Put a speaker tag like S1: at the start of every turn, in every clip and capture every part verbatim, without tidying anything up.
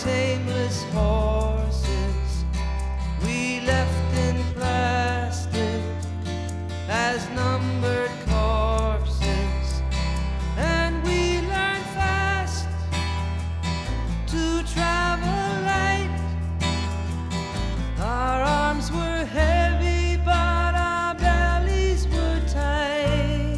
S1: tameless horses we left in plastic as numbered corpses, and we learned fast to travel light. Our arms were heavy, but our bellies were tight.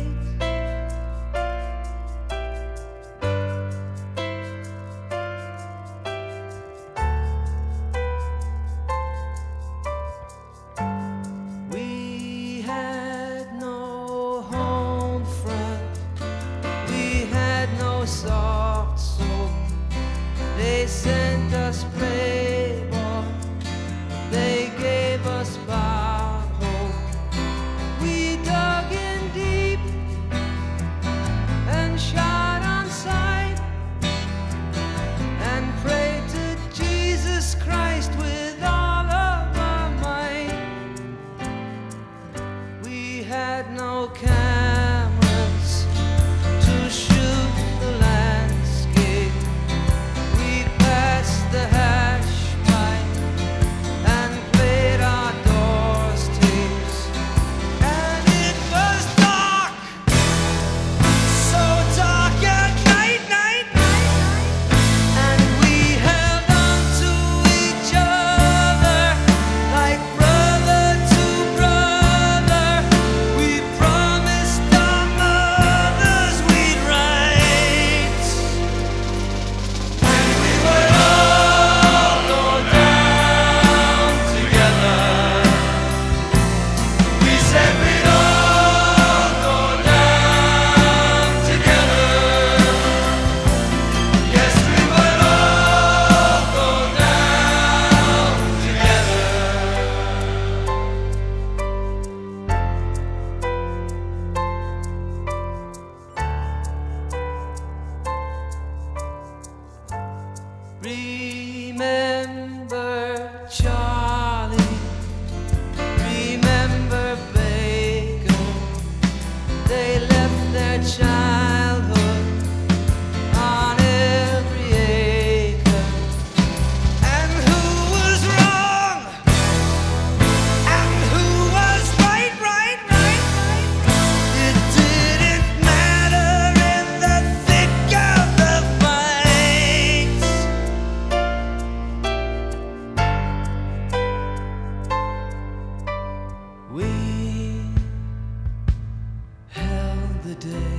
S1: We had no home front, we had no soft soap. They sent us Playboy, they gave us Bob Hope. We dug in deep and shot on sight and prayed to Jesus Christ with all of our might. We had no cameras to shoot the landscape. We passed the hash pipe and played our Doors tapes. And it was dark, so dark at night, night, night. And we held on to each other like brother to brother. We promised our mothers we'd write, and we would all go down together. We said we'd all go down together. Yes, we would all go down together. Remember Charlie, remember Baker. They left their childhood on every acre. And who was wrong? And who was right, right, right, right? It didn't matter in the thick of the fight. We held the day